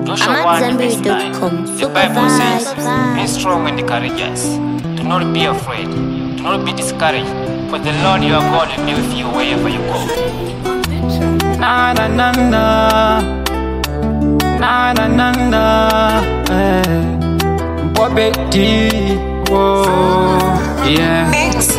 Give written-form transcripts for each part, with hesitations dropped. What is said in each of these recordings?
AmadZanbury.com. The Bible says, be strong and courageous. Do not be afraid. Do not be discouraged. For the Lord your God will be with you wherever you go. Na na na na. Na na na na. Bobeti. Whoa. Yeah.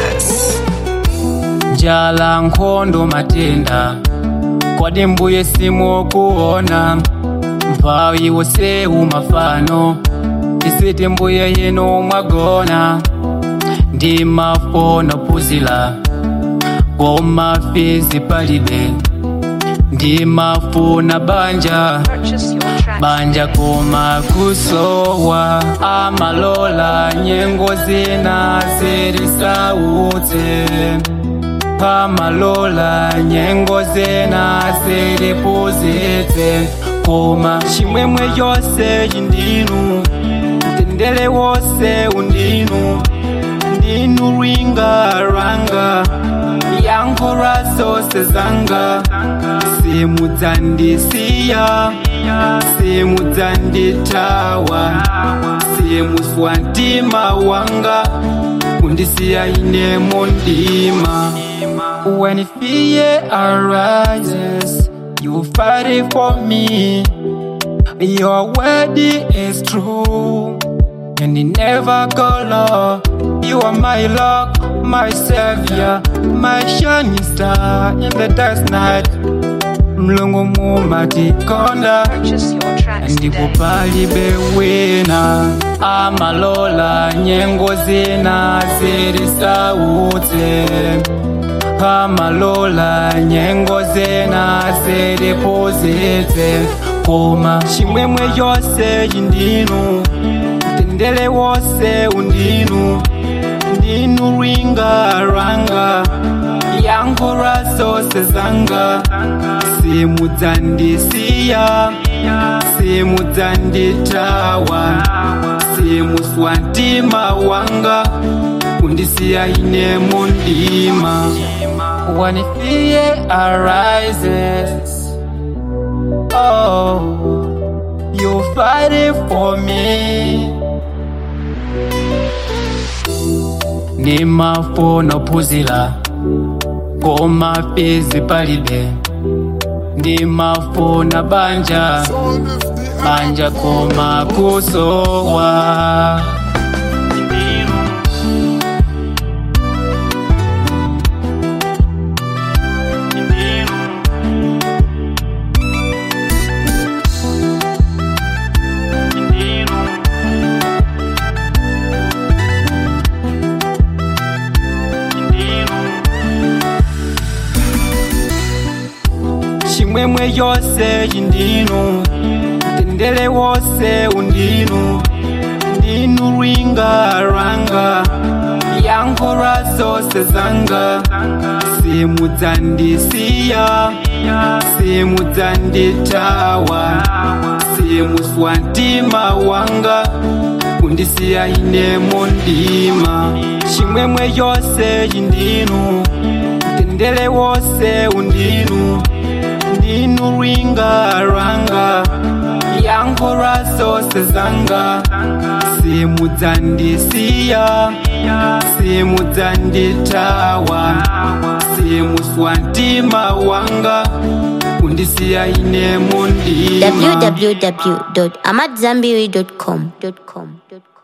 Njala nkhondo matenda. Kwadi mbuye simu kuona. Mpawi wose umafano. Isiti mbuye yeno mwagona. Ndi mafona puzila. Goma fizi palibe. Ndi mafona banja. Banja koma kusowa. Amalola nyengo zina zirisa ute. Amalola nyengo zina ziripuzite. Koma chimwemwe yose yindinu. Tendele wose undinu. Ndinu ringa ranga. Yankora zose zanga. Simudzandisiya. Simudzanditawa. Simuswantima wanga. Kundisiya ine mondima. When fear arises, you fight it for me. Your word is true, and it never go low. You are my luck, my savior, my shining star in the dark night. Mlungu mumatikonda, ndikupali bewina. Amalola nyengo zina zirisa ute. Amalola nyengo zina ziripuzite. Koma chimwemwe yose yindinu. Tendele wose undinu. Ndinu ringa ranga. Yankora zose zanga. Simudzandisiya. Simudzanditawa. Simuswantima wanga. Kundisiya ine mondima. When fear arises, oh, you fight it for me. Nimafona puzila. Koma fizi palibe. Nimafona banja. Banja koma kusowa. Chimwemwe yose yindinu. Tendele wose undinu. Ndinu ringa ranga. Yankora zose zanga. Simudzandisiya. Simudzanditawa. Simuswantima wanga. Kundisiya ine mondima. Chimwemwe yose yindinu. Tendele wose undinu. Ndinu ringa ranga. Yankora zose zanga. Simudzandisiya. Simudzanditawa. Simuswantima wanga. Kundisiya ine mondima. www.amadzanbury.com.